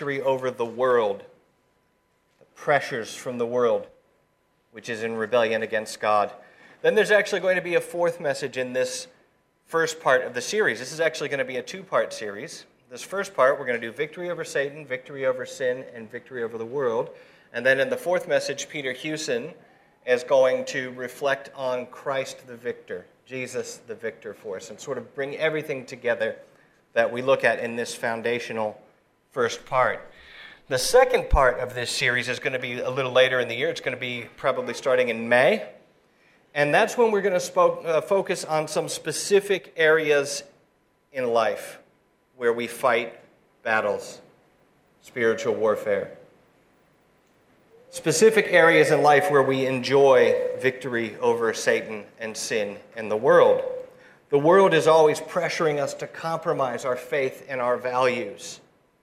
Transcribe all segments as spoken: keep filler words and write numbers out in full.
victory over the world, the pressures from the world, which is in rebellion against God. Then there's actually going to be a fourth message in this first part of the series. This is actually going to be a two-part series. This first part, we're going to do victory over Satan, victory over sin, and victory over the world. And then in the fourth message, Peter Hewson is going to reflect on Christ the victor, Jesus the victor for us, and sort of bring everything together that we look at in this foundational first part. The second part of this series is going to be a little later in the year. It's going to be probably starting in May. And that's when we're going to spoke, uh, focus on some specific areas in life where we fight battles, spiritual warfare. Specific areas in life where we enjoy victory over Satan and sin and the world. The world is always pressuring us to compromise our faith and our values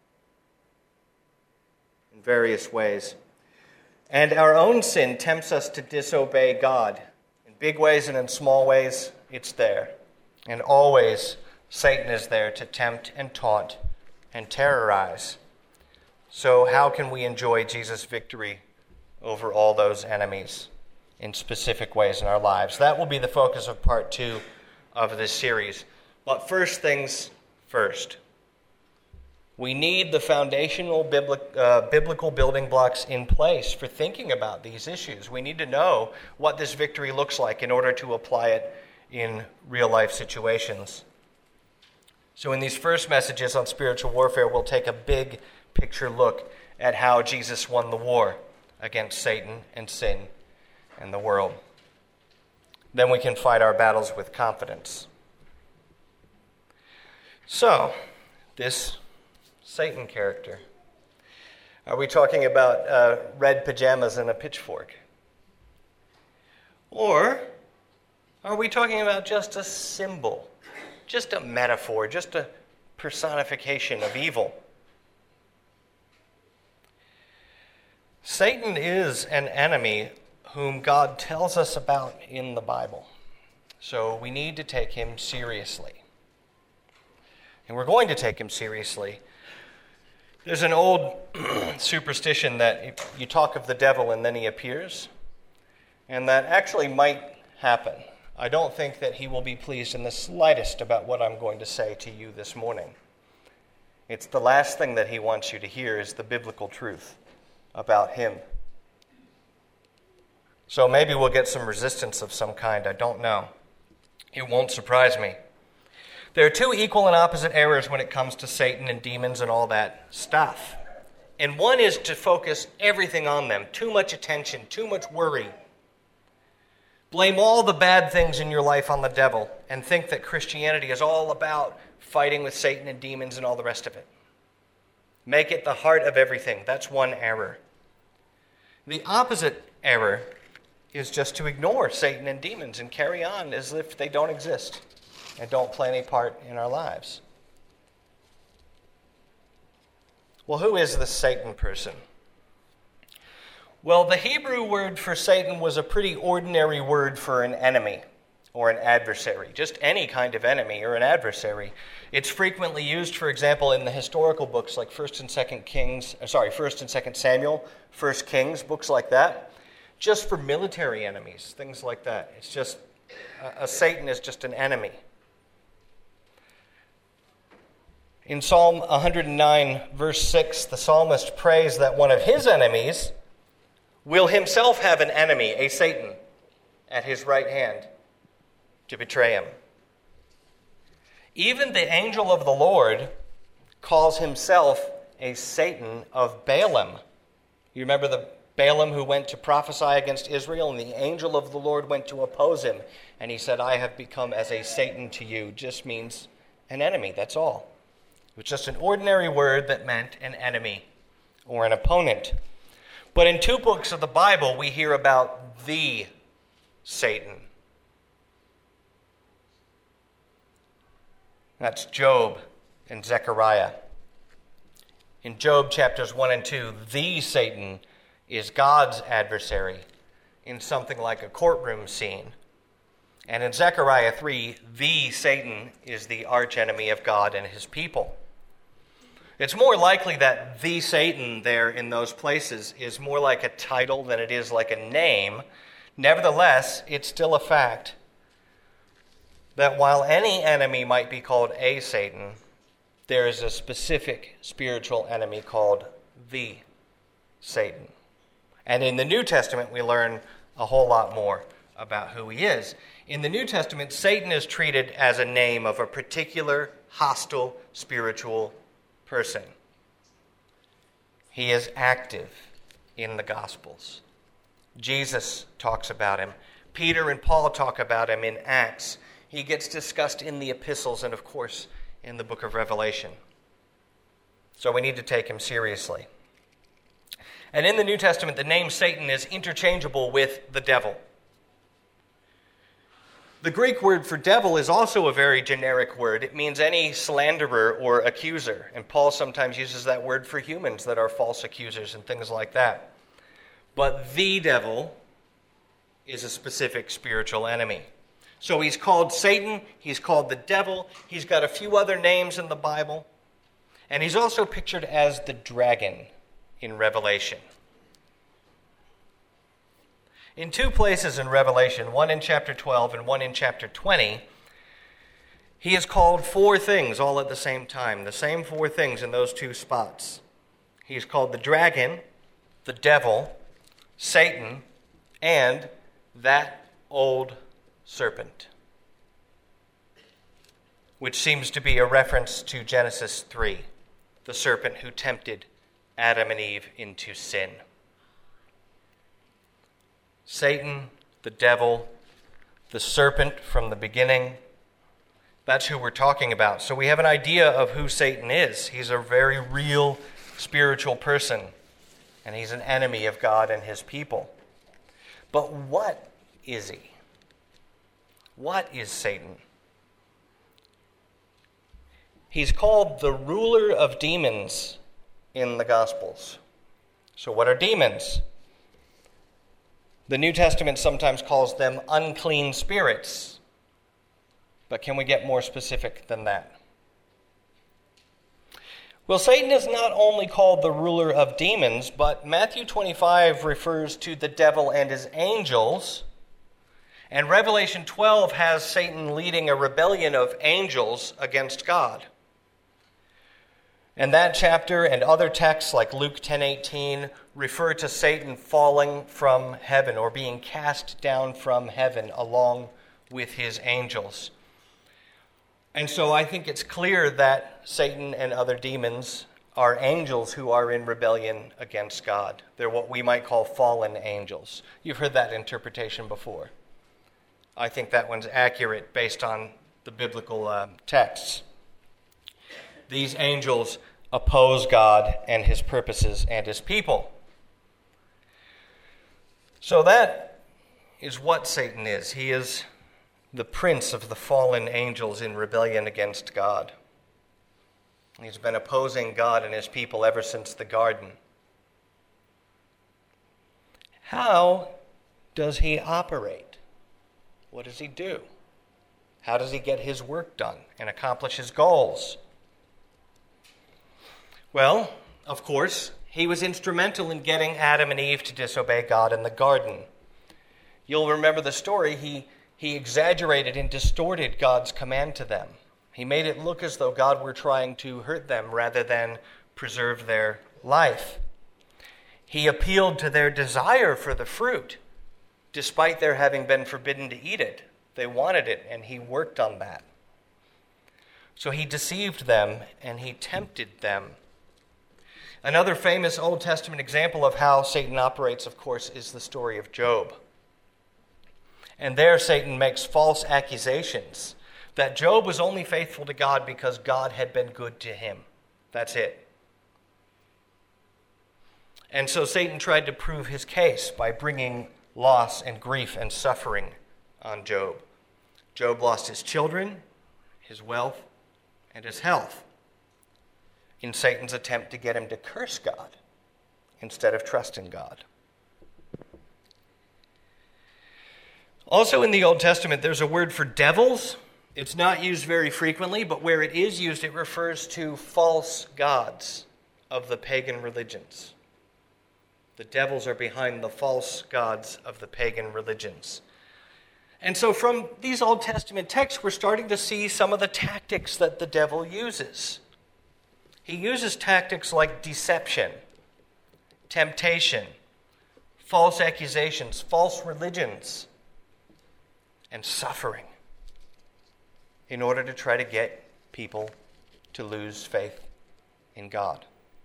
in various ways. And our own sin tempts us to disobey God. In big ways and in small ways, it's there. And always, Satan is there to tempt and taunt and terrorize. So how can we enjoy Jesus' victory over all those enemies in specific ways in our lives? That will be the focus of part two of this series. But first things first. We need the foundational biblic, uh, biblical building blocks in place for thinking about these issues. We need to know what this victory looks like in order to apply it in real-life situations. So in these first messages on spiritual warfare, we'll take a big picture look at how Jesus won the war against Satan and sin and the world. Then we can fight our battles with confidence. So, this Satan character. Are we talking about uh, red pajamas and a pitchfork? Or are we talking about just a symbol, just a metaphor, just a personification of evil? Satan is an enemy whom God tells us about in the Bible. So we need to take him seriously. And we're going to take him seriously. There's an old superstition that you talk of the devil and then he appears. And that actually might happen. I don't think that he will be pleased in the slightest about what I'm going to say to you this morning. It's the last thing that he wants you to hear is the biblical truth about him. So maybe we'll get some resistance of some kind. I don't know. It won't surprise me. There are two equal and opposite errors when it comes to Satan and demons and all that stuff. And one is to focus everything on them. Too much attention, too much worry. Blame all the bad things in your life on the devil and think that Christianity is all about fighting with Satan and demons and all the rest of it. Make it the heart of everything. That's one error. The opposite error is just to ignore Satan and demons and carry on as if they don't exist and don't play any part in our lives. Well, who is this Satan person? Well, the Hebrew word for Satan was a pretty ordinary word for an enemy or an adversary, just any kind of enemy or an adversary. It's frequently used, for example, in the historical books like First and Second Kings, sorry, First and Second Samuel, First Kings, books like that, just for military enemies, things like that. It's just, a, a Satan is just an enemy. In Psalm one hundred nine, verse six, the psalmist prays that one of his enemies will himself have an enemy, a Satan, at his right hand to betray him. Even the angel of the Lord calls himself a Satan of Balaam. You remember the Balaam who went to prophesy against Israel, and the angel of the Lord went to oppose him, and he said, I have become as a Satan to you. Just means an enemy, that's all. It was just an ordinary word that meant an enemy or an opponent. But in two books of the Bible, we hear about the Satan. That's Job and Zechariah. In Job chapters one and two, the Satan is God's adversary in something like a courtroom scene. And in Zechariah three, the Satan is the archenemy of God and his people. It's more likely that the Satan there in those places is more like a title than it is like a name. Nevertheless, it's still a fact that while any enemy might be called a Satan, there is a specific spiritual enemy called the Satan. And in the New Testament, we learn a whole lot more about who he is. In the New Testament, Satan is treated as a name of a particular hostile spiritual person. He is active in the Gospels. Jesus talks about him. Peter and Paul talk about him in Acts. He gets discussed in the epistles and, of course, in the book of Revelation. So we need to take him seriously. And in the New Testament, the name Satan is interchangeable with the devil. The Greek word for devil is also a very generic word. It means any slanderer or accuser. And Paul sometimes uses that word for humans that are false accusers and things like that. But the devil is a specific spiritual enemy. So he's called Satan, he's called the devil, he's got a few other names in the Bible, and he's also pictured as the dragon in Revelation. In two places in Revelation, one in chapter twelve and one in chapter twenty, he is called four things all at the same time, the same four things in those two spots. He is called the dragon, the devil, Satan, and that old serpent, which seems to be a reference to Genesis three, the serpent who tempted Adam and Eve into sin. Satan, the devil, the serpent from the beginning, that's who we're talking about. So we have an idea of who Satan is. He's a very real spiritual person, and he's an enemy of God and his people. But what is he? What is Satan? He's called the ruler of demons in the Gospels. So what are demons? The New Testament sometimes calls them unclean spirits. But can we get more specific than that? Well, Satan is not only called the ruler of demons, but Matthew twenty-five refers to the devil and his angels. And Revelation twelve has Satan leading a rebellion of angels against God. And that chapter and other texts like Luke ten eighteen refer to Satan falling from heaven or being cast down from heaven along with his angels. And so I think it's clear that Satan and other demons are angels who are in rebellion against God. They're what we might call fallen angels. You've heard that interpretation before. I think that one's accurate based on the biblical uh, texts. These angels oppose God and his purposes and his people. So that is what Satan is. He is the prince of the fallen angels in rebellion against God. He's been opposing God and his people ever since the garden. How does he operate? What does he do? How does he get his work done and accomplish his goals? Well, of course, he was instrumental in getting Adam and Eve to disobey God in the garden. You'll remember the story. He, he exaggerated and distorted God's command to them. He made it look as though God were trying to hurt them rather than preserve their life. He appealed to their desire for the fruit, despite their having been forbidden to eat it. They wanted it, and he worked on that. So he deceived them, and he tempted them. Another famous Old Testament example of how Satan operates, of course, is the story of Job. And there Satan makes false accusations that Job was only faithful to God because God had been good to him. That's it. And so Satan tried to prove his case by bringing loss and grief and suffering on Job. Job lost his children, his wealth, and his health in Satan's attempt to get him to curse God instead of trust in God. Also in the Old Testament, there's a word for devils. It's not used very frequently, but where it is used, it refers to false gods of the pagan religions. The devils are behind the false gods of the pagan religions. And so from these Old Testament texts, we're starting to see some of the tactics that the devil uses. He uses tactics like deception, temptation, false accusations, false religions, and suffering in order to try to get people to lose faith in God.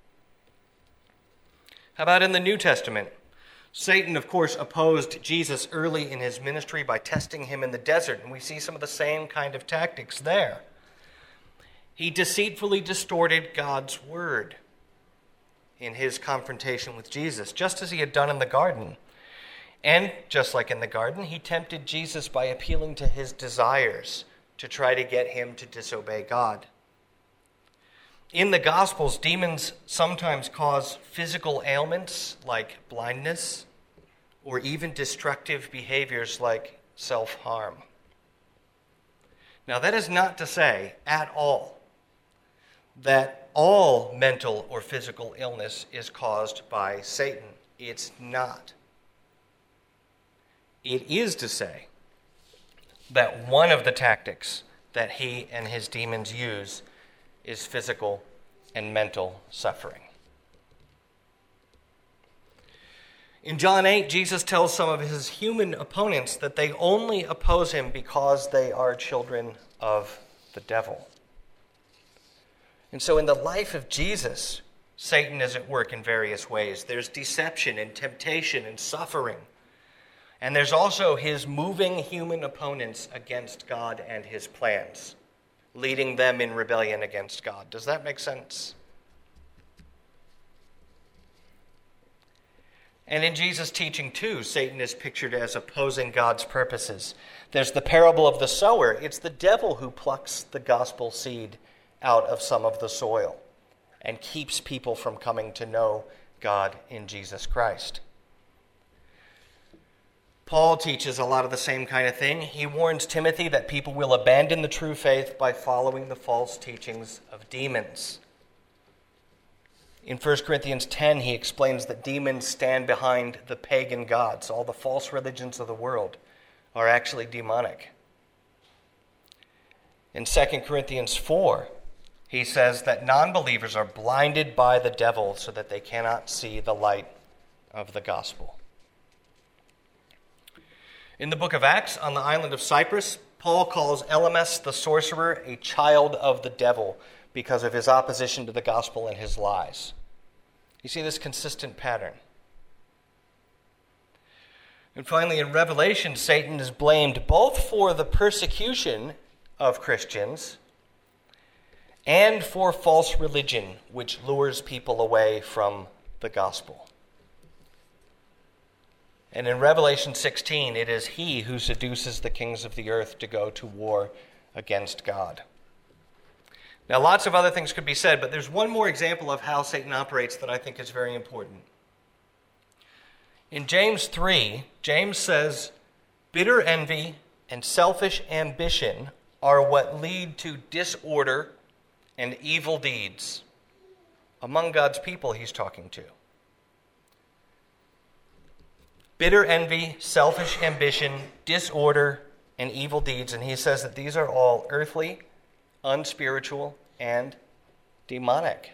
How about in the New Testament? Satan, of course, opposed Jesus early in his ministry by testing him in the desert, and we see some of the same kind of tactics there. He deceitfully distorted God's word in his confrontation with Jesus, just as he had done in the garden. And just like in the garden, he tempted Jesus by appealing to his desires to try to get him to disobey God. In the Gospels, demons sometimes cause physical ailments like blindness or even destructive behaviors like self-harm. Now, that is not to say at all that all mental or physical illness is caused by Satan. It's not. It is to say that one of the tactics that he and his demons use is physical and mental suffering. In John eight, Jesus tells some of his human opponents that they only oppose him because they are children of the devil. And so in the life of Jesus, Satan is at work in various ways. There's deception and temptation and suffering. And there's also his moving human opponents against God and his plans, leading them in rebellion against God. Does that make sense? And in Jesus' teaching, too, Satan is pictured as opposing God's purposes. There's the parable of the sower. It's the devil who plucks the gospel seed out of some of the soil and keeps people from coming to know God in Jesus Christ. Paul teaches a lot of the same kind of thing. He warns Timothy that people will abandon the true faith by following the false teachings of demons. In First Corinthians ten, he explains that demons stand behind the pagan gods. All the false religions of the world are actually demonic. In Second Corinthians four, he says that non-believers are blinded by the devil so that they cannot see the light of the gospel. In the book of Acts, on the island of Cyprus, Paul calls Elymas the sorcerer a child of the devil because of his opposition to the gospel and his lies. You see this consistent pattern. And finally, in Revelation, Satan is blamed both for the persecution of Christians and for false religion, which lures people away from the gospel. And in Revelation sixteen, it is he who seduces the kings of the earth to go to war against God. Now, lots of other things could be said, but there's one more example of how Satan operates that I think is very important. In James three, James says, bitter envy and selfish ambition are what lead to disorder and evil deeds among God's people he's talking to. Bitter envy, selfish ambition, disorder, and evil deeds. And he says that these are all earthly, unspiritual, and demonic.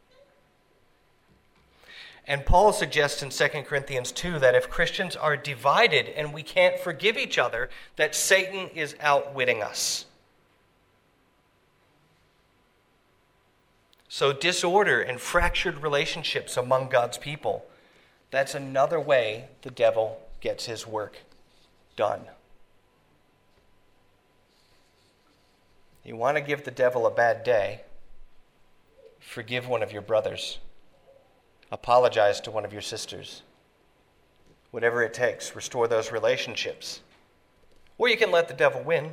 And Paul suggests in Second Corinthians two that if Christians are divided and we can't forgive each other, that Satan is outwitting us. So disorder and fractured relationships among God's people, that's another way the devil gets his work done. You want to give the devil a bad day? Forgive one of your brothers. Apologize to one of your sisters. Whatever it takes, restore those relationships. Or you can let the devil win.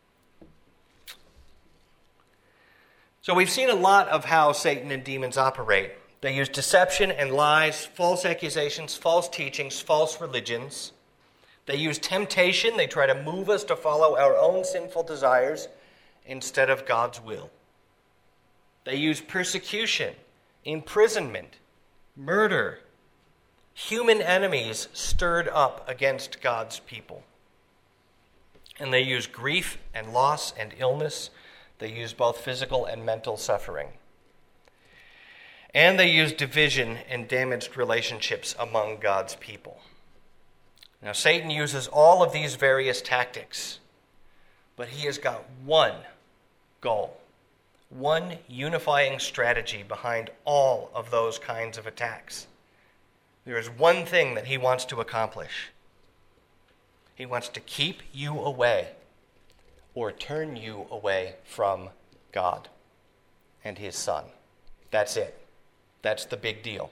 So we've seen a lot of how Satan and demons operate. They use deception and lies, false accusations, false teachings, false religions. They use temptation. They try to move us to follow our own sinful desires. instead of God's will. They use persecution, imprisonment, murder, human enemies stirred up against God's people. And they use grief and loss and illness. They use both physical and mental suffering. And they use division and damaged relationships among God's people. Now, Satan uses all of these various tactics, but he has got one goal, one unifying strategy behind all of those kinds of attacks. There is one thing that he wants to accomplish. He wants to keep you away or turn you away from God and his Son. That's it. That's the big deal.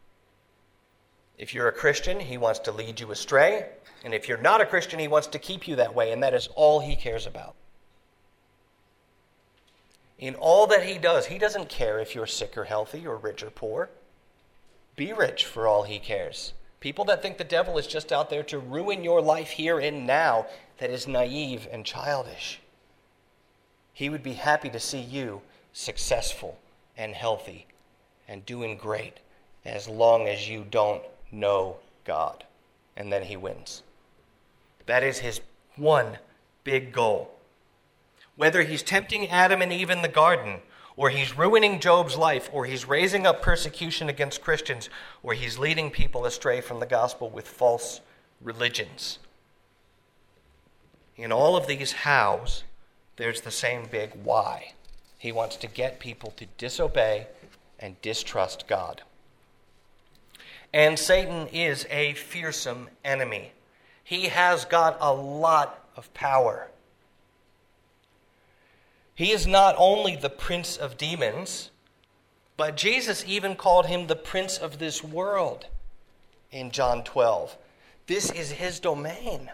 If you're a Christian, he wants to lead you astray. And if you're not a Christian, he wants to keep you that way. And that is all he cares about. In all that he does, he doesn't care if you're sick or healthy or rich or poor. Be rich for all he cares. People that think the devil is just out there to ruin your life here and now, that is naive and childish. He would be happy to see you successful and healthy and doing great as long as you don't know God. And then he wins. That is his one big goal. Whether he's tempting Adam and Eve in the garden, or he's ruining Job's life, or he's raising up persecution against Christians, or he's leading people astray from the gospel with false religions. In all of these hows, there's the same big why. He wants to get people to disobey and distrust God. And Satan is a fearsome enemy. He has got a lot of power. He is not only the prince of demons, but Jesus even called him the prince of this world in John twelve. This is his domain.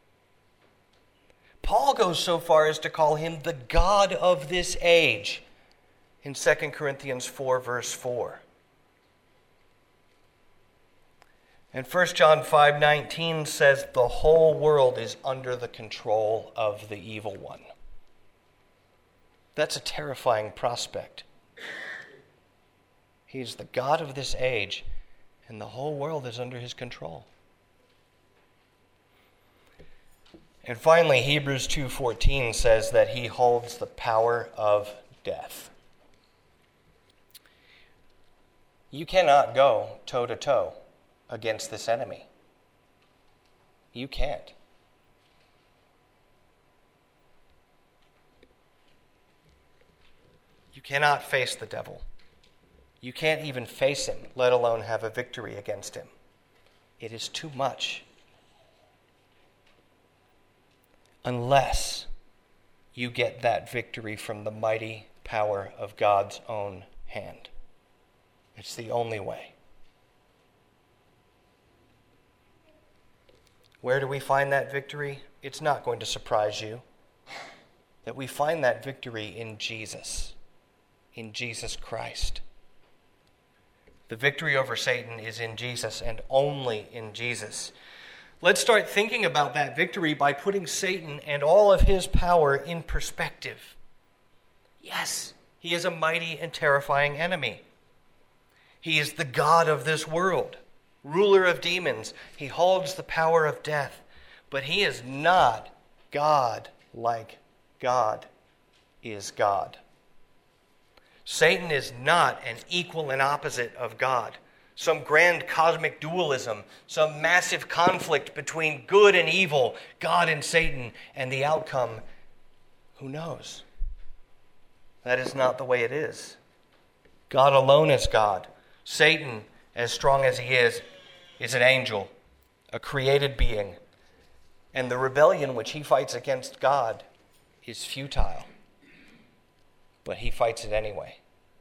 Paul goes so far as to call him the God of this age in Second Corinthians four, verse four. And First John five nineteen says the whole world is under the control of the evil one. That's a terrifying prospect. He's the God of this age, and the whole world is under his control. And finally, Hebrews two fourteen says that he holds the power of death. You cannot go toe-to-toe against this enemy. You can't. You cannot face the devil. You can't even face him, let alone have a victory against him. It is too much. Unless you get that victory from the mighty power of God's own hand. It's the only way. Where do we find that victory? It's not going to surprise you that we find that victory in Jesus. In Jesus Christ. The victory over Satan is in Jesus and only in Jesus. Let's start thinking about that victory by putting Satan and all of his power in perspective. Yes, he is a mighty and terrifying enemy. He is the God of this world, ruler of demons. He holds the power of death, but he is not God like God is God. Satan is not an equal and opposite of God. Some grand cosmic dualism, some massive conflict between good and evil, God and Satan, and the outcome, who knows? That is not the way it is. God alone is God. Satan, as strong as he is, is an angel, a created being. And the rebellion which he fights against God is futile. But he fights it anyway.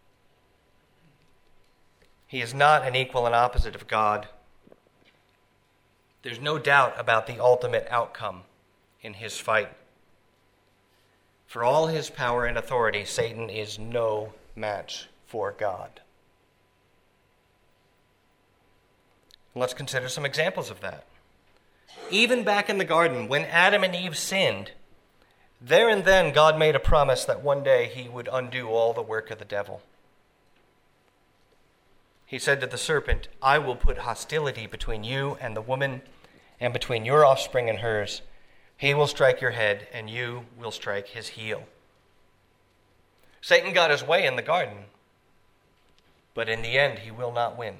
He is not an equal and opposite of God. There's no doubt about the ultimate outcome in his fight. For all his power and authority, Satan is no match for God. Let's consider some examples of that. Even back in the garden, when Adam and Eve sinned, There and then, God made a promise that one day he would undo all the work of the devil. He said to the serpent, I will put hostility between you and the woman, and between your offspring and hers. He will strike your head, and you will strike his heel. Satan got his way in the garden, but in the end he will not win.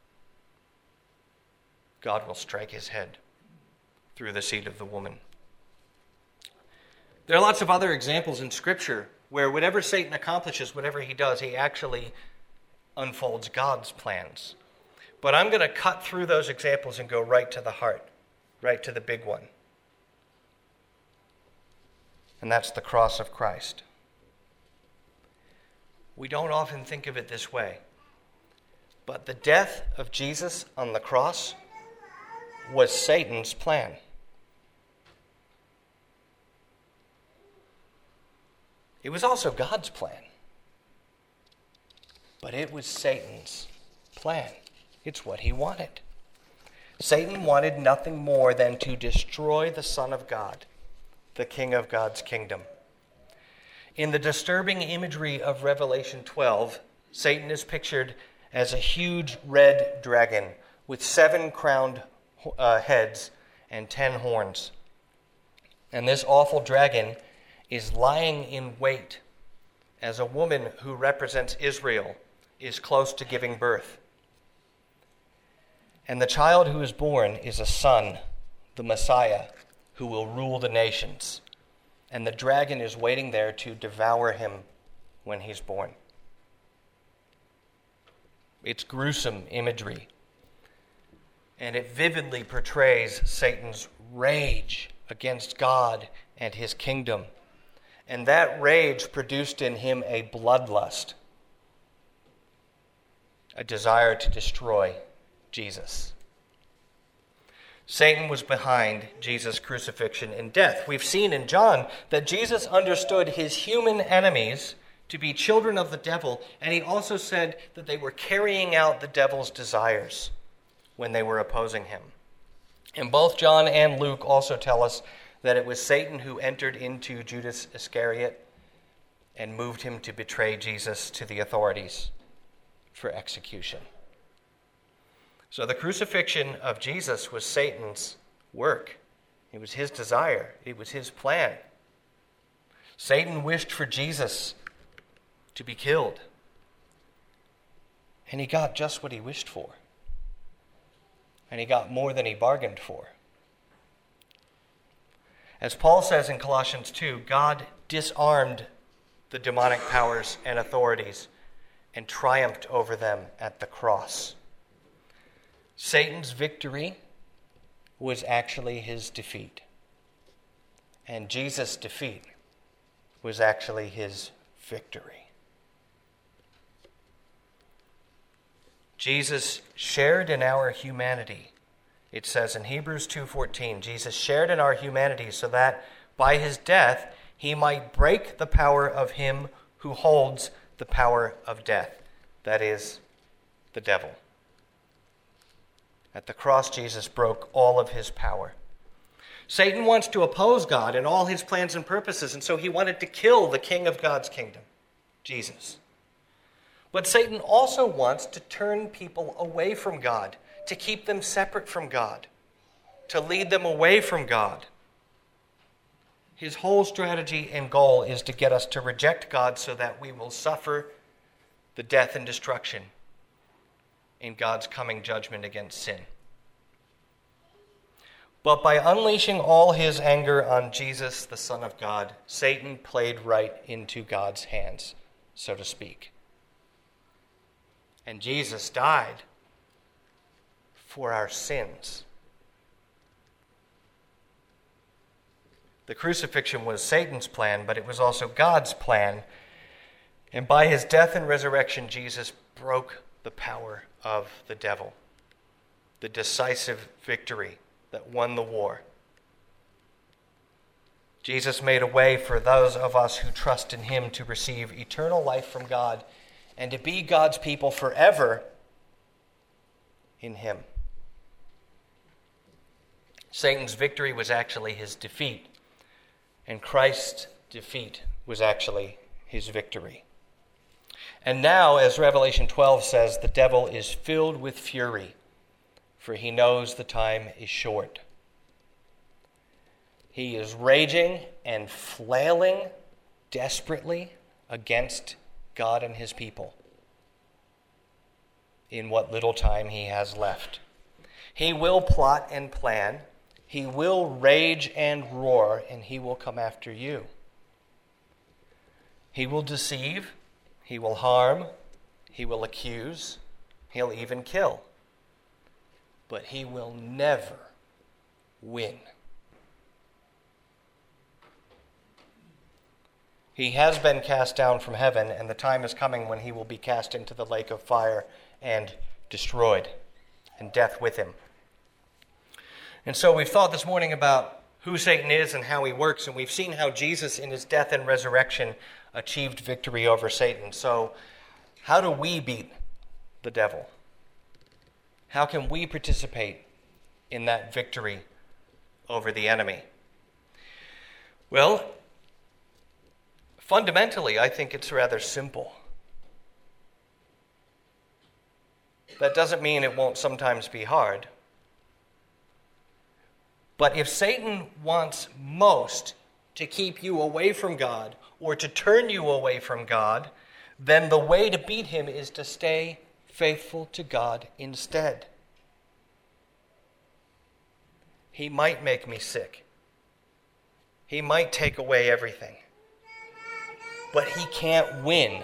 God will strike his head through the seed of the woman. There are lots of other examples in Scripture where whatever Satan accomplishes, whatever he does, he actually unfolds God's plans. But I'm going to cut through those examples and go right to the heart, right to the big one. And that's the cross of Christ. We don't often think of it this way, but the death of Jesus on the cross was Satan's plan. It was also God's plan, but it was Satan's plan. It's what he wanted. Satan wanted nothing more than to destroy the Son of God, the King of God's kingdom. In the disturbing imagery of Revelation twelve, Satan is pictured as a huge red dragon with seven crowned uh, heads and ten horns. And this awful dragon is lying in wait as a woman who represents Israel is close to giving birth. And the child who is born is a son, the Messiah, who will rule the nations. And the dragon is waiting there to devour him when he's born. It's gruesome imagery. And it vividly portrays Satan's rage against God and his kingdom. And that rage produced in him a bloodlust, a desire to destroy Jesus. Satan was behind Jesus' crucifixion and death. We've seen in John that Jesus understood his human enemies to be children of the devil, and he also said that they were carrying out the devil's desires when they were opposing him. And both John and Luke also tell us that it was Satan who entered into Judas Iscariot and moved him to betray Jesus to the authorities for execution. So the crucifixion of Jesus was Satan's work. It was his desire. It was his plan. Satan wished for Jesus to be killed. And he got just what he wished for. And he got more than he bargained for. As Paul says in Colossians two, God disarmed the demonic powers and authorities and triumphed over them at the cross. Satan's victory was actually his defeat. And Jesus' defeat was actually his victory. Jesus shared in our humanity. It says in Hebrews two fourteen, Jesus shared in our humanity so that by his death he might break the power of him who holds the power of death, that is, the devil. At the cross, Jesus broke all of his power. Satan wants to oppose God in all his plans and purposes, and so he wanted to kill the King of God's kingdom, Jesus. But Satan also wants to turn people away from God, to keep them separate from God, to lead them away from God. His whole strategy and goal is to get us to reject God so that we will suffer the death and destruction in God's coming judgment against sin. But by unleashing all his anger on Jesus, the Son of God, Satan played right into God's hands, so to speak. And Jesus died for our sins. The crucifixion was Satan's plan, but it was also God's plan. And by his death and resurrection, Jesus broke the power of the devil, the decisive victory that won the war. Jesus made a way for those of us who trust in him to receive eternal life from God and to be God's people forever in him. Satan's victory was actually his defeat. And Christ's defeat was actually his victory. And now, as Revelation twelve says, the devil is filled with fury, for he knows the time is short. He is raging and flailing desperately against God and his people in what little time he has left. He will plot and plan. He will rage and roar, and he will come after you. He will deceive. He will harm. He will accuse. He'll even kill. But he will never win. He has been cast down from heaven, and the time is coming when he will be cast into the lake of fire and destroyed, and death with him. And so we've thought this morning about who Satan is and how he works, and we've seen how Jesus in his death and resurrection achieved victory over Satan. So how do we beat the devil? How can we participate in that victory over the enemy? Well, fundamentally, I think it's rather simple. That doesn't mean it won't sometimes be hard. But if Satan wants most to keep you away from God or to turn you away from God, then the way to beat him is to stay faithful to God instead. He might make me sick. He might take away everything. But he can't win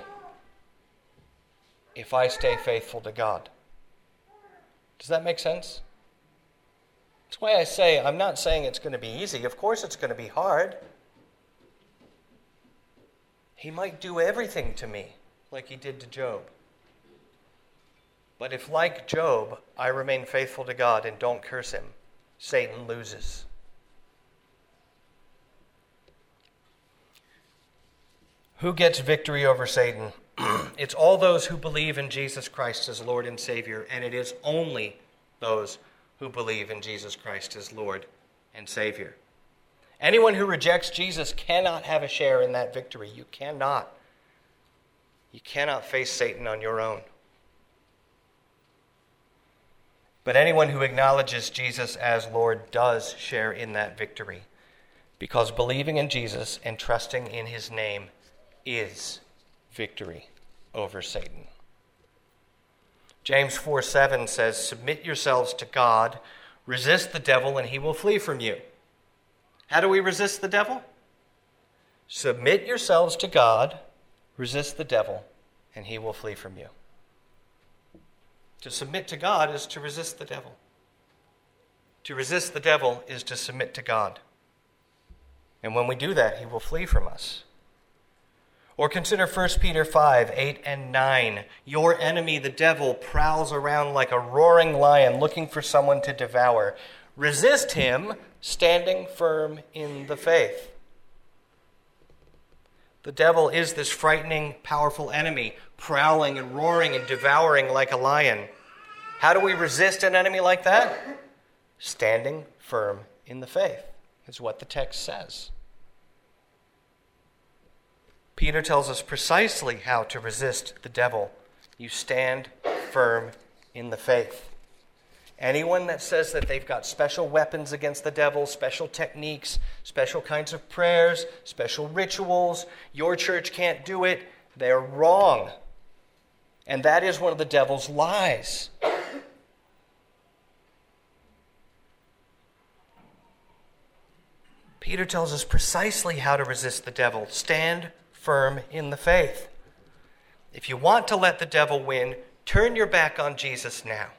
if I stay faithful to God. Does that make sense? That's why I say, I'm not saying it's going to be easy. Of course it's going to be hard. He might do everything to me like he did to Job. But if, like Job, I remain faithful to God and don't curse him, Satan loses. Who gets victory over Satan? It's all those who believe in Jesus Christ as Lord and Savior, and it is only those who believe in Jesus Christ as Lord and Savior. Anyone who rejects Jesus cannot have a share in that victory. You cannot. You cannot face Satan on your own. But anyone who acknowledges Jesus as Lord does share in that victory, because believing in Jesus and trusting in his name is victory over Satan. James four seven says, "Submit yourselves to God, resist the devil, and he will flee from you." How do we resist the devil? Submit yourselves to God, resist the devil, and he will flee from you. To submit to God is to resist the devil. To resist the devil is to submit to God. And when we do that, he will flee from us. Or consider First Peter five, eight and nine. Your enemy, the devil, prowls around like a roaring lion looking for someone to devour. Resist him, standing firm in the faith. The devil is this frightening, powerful enemy, prowling and roaring and devouring like a lion. How do we resist an enemy like that? Standing firm in the faith, is what the text says. Peter tells us precisely how to resist the devil. You stand firm in the faith. Anyone that says that they've got special weapons against the devil, special techniques, special kinds of prayers, special rituals, your church can't do it, they're wrong. And that is one of the devil's lies. Peter tells us precisely how to resist the devil. Stand firm in the faith. If you want to let the devil win, turn your back on Jesus now.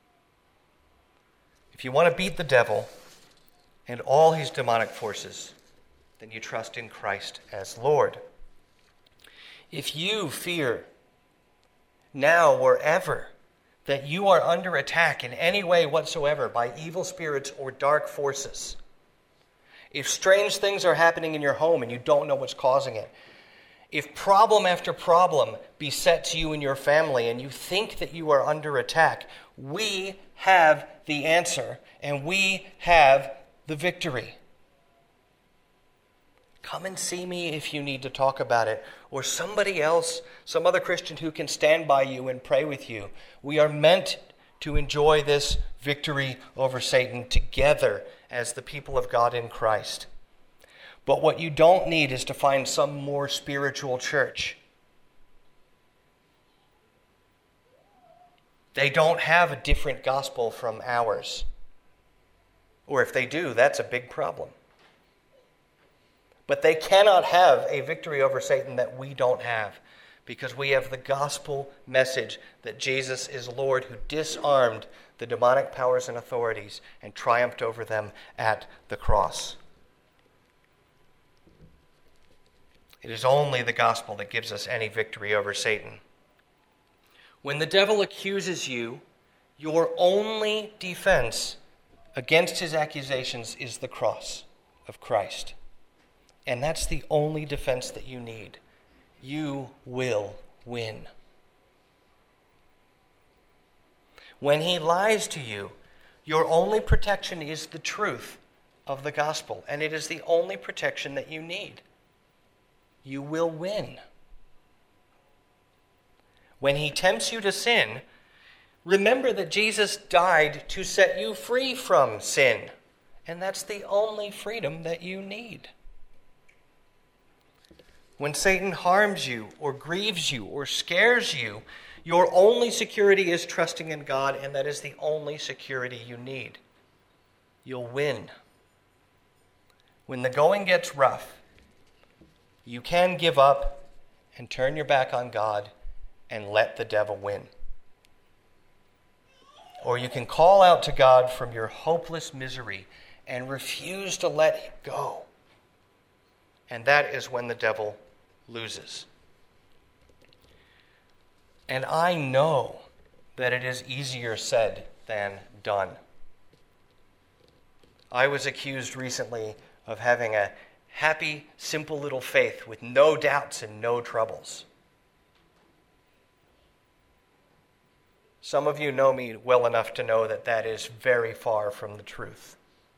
If you want to beat the devil and all his demonic forces, then you trust in Christ as Lord. If you fear now or ever that you are under attack in any way whatsoever by evil spirits or dark forces, if strange things are happening in your home and you don't know what's causing it, if problem after problem besets you and your family and you think that you are under attack, we have the answer and we have the victory. Come and see me if you need to talk about it. Or somebody else, some other Christian who can stand by you and pray with you. We are meant to enjoy this victory over Satan together as the people of God in Christ. But what you don't need is to find some more spiritual church. They don't have a different gospel from ours. Or if they do, that's a big problem. But they cannot have a victory over Satan that we don't have, because we have the gospel message that Jesus is Lord, who disarmed the demonic powers and authorities and triumphed over them at the cross. It is only the gospel that gives us any victory over Satan. When the devil accuses you, your only defense against his accusations is the cross of Christ. And that's the only defense that you need. You will win. When he lies to you, your only protection is the truth of the gospel, and it is the only protection that you need. You will win. When he tempts you to sin, remember that Jesus died to set you free from sin, and that's the only freedom that you need. When Satan harms you or grieves you or scares you, your only security is trusting in God, and that is the only security you need. You'll win. When the going gets rough, you can give up and turn your back on God and let the devil win. Or you can call out to God from your hopeless misery and refuse to let him go. And that is when the devil loses. And I know that it is easier said than done. I was accused recently of having a happy, simple little faith with no doubts and no troubles. Some of you know me well enough to know that that is very far from the truth.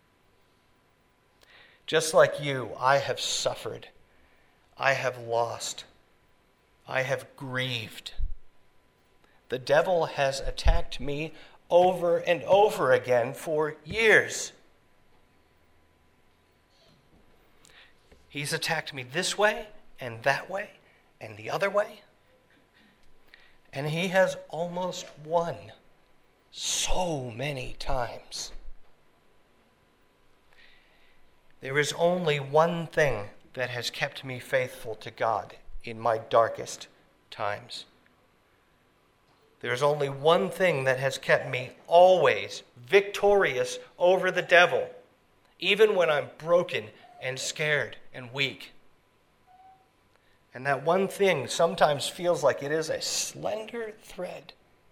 Just like you, I have suffered. I have lost. I have grieved. The devil has attacked me over and over again for years. He's attacked me this way and that way and the other way. And he has almost won so many times. There is only one thing that has kept me faithful to God in my darkest times. There is only one thing that has kept me always victorious over the devil, even when I'm broken and scared and weak. And that one thing sometimes feels like it is a slender thread,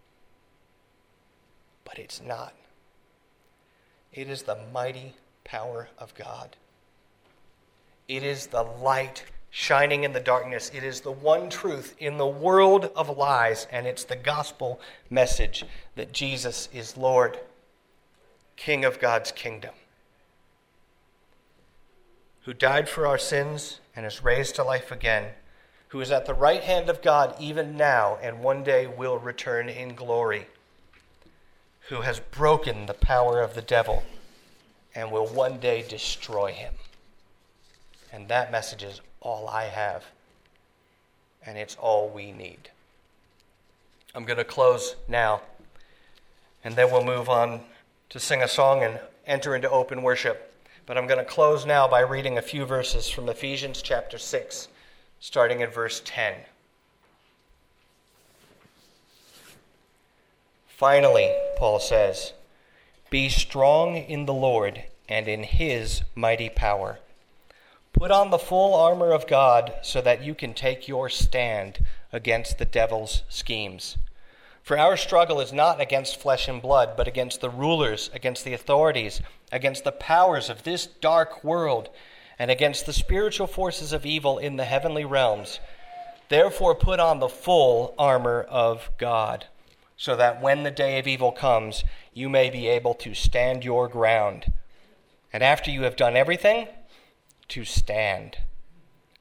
but it's not. It is the mighty power of God. It is the light shining in the darkness. It is the one truth in the world of lies, and it's the gospel message that Jesus is Lord, King of God's kingdom, who died for our sins and is raised to life again, who is at the right hand of God even now and one day will return in glory, who has broken the power of the devil and will one day destroy him. And that message is all I have, and it's all we need. I'm going to close now, and then we'll move on to sing a song and enter into open worship. But I'm going to close now by reading a few verses from Ephesians chapter six, starting at verse ten. Finally, Paul says, "Be strong in the Lord and in his mighty power. Put on the full armor of God so that you can take your stand against the devil's schemes. For our struggle is not against flesh and blood, but against the rulers, against the authorities, against the powers of this dark world, and against the spiritual forces of evil in the heavenly realms. Therefore put on the full armor of God, so that when the day of evil comes, you may be able to stand your ground. And after you have done everything, to stand.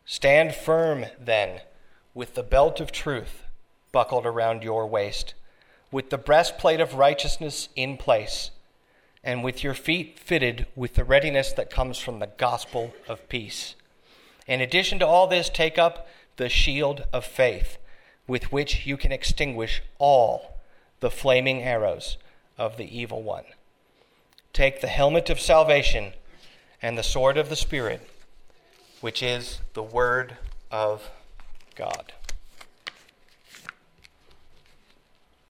Stand firm, then, with the belt of truth buckled around your waist, with the breastplate of righteousness in place, and with your feet fitted with the readiness that comes from the gospel of peace. In addition to all this, take up the shield of faith, with which you can extinguish all the flaming arrows of the evil one. Take the helmet of salvation and the sword of the Spirit, which is the word of God.